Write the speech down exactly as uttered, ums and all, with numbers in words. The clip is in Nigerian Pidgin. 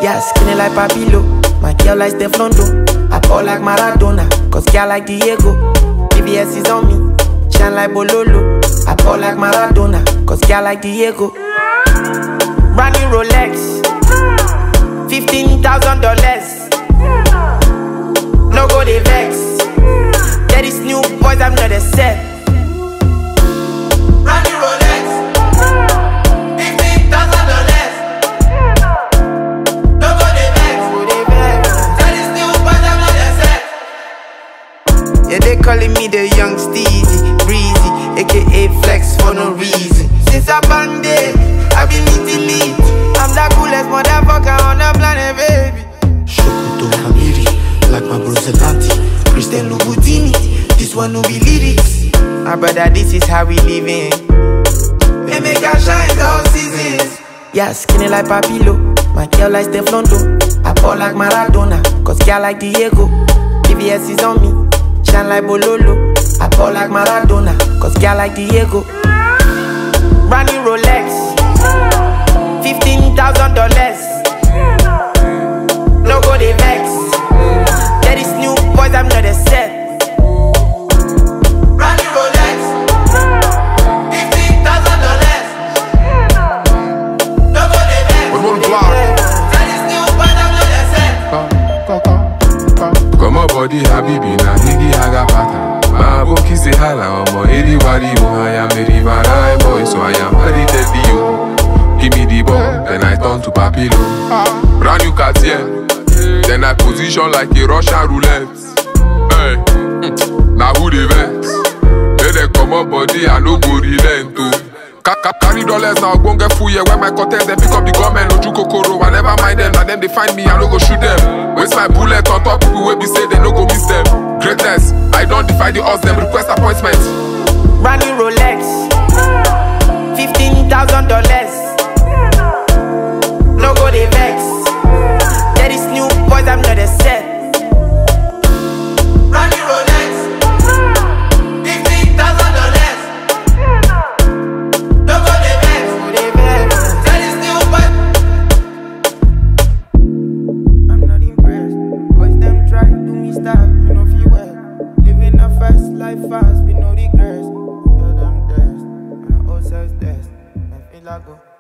Yeah, skinny like Papilo. My girl like Steflondo. I ball like Maradona, cause girl like Diego. B B S is on me, shine like Bololo. I ball like Maradona, cause girl like Diego. Brand new Rolex, fifteen thousand dollars. No go they vex. There is new boys, I'm not a set. Brand new Rolex, fifteen thousand dollars. No go they vex. There is new boys, I'm not a set. Yeah, they calling me the young Steezy, breezy, aka flex for no reason. Since I banded, I've been eating meat. I'm the coolest motherfucker on the planet, baby. Shokuto Hamiri, like my bro Zelati, Christian Louboutin. This one no be lyrics. My brother, this is how we living. They make us shine all seasons. Yeah, skinny like Papilo. My girl like Steflondo. I ball like Maradona, cause girl like Diego. B B S is on me, shine like Bololo. I ball like Maradona, cause girl like Diego. Brand new Rolex, fifteen thousand dollars. No go they vex. There is new boys, I'm not a set. Brand new Rolex, fifteen thousand dollars. No go they vex. We're on the block. There is new boys, I'm not a set. Come on, body, Habibi, na higi haga pata. My book is a hala, omo, anybody who I am, very my boy, so I am ready to be you. Give me the ball, then I turn to Papilo. Brand new Cartier, then I position like a Russian roulette. Hey, now who they vex? Then they come up body, I no go relent to. Carry dollars now, go get full, yeah. When my contest, they pick up the gunmen, no do kokoro. I never mind them, and then they find me, I no go shoot them. Waste my bullet on top, people will be say they no go miss them. Greatness, I don't defy the odds, them request appointment. Brand new Rolex, fifteen thousand dollars. No go they vex. There is new boys, I'm not a set. Brand new Rolex, fifteen thousand dollars. No go they vex. There is new boys. I'm not impressed. Boys them try do me style, you know feel well. Living a fast life fast with no regrets. Tell them test, and I also test. I feel like go.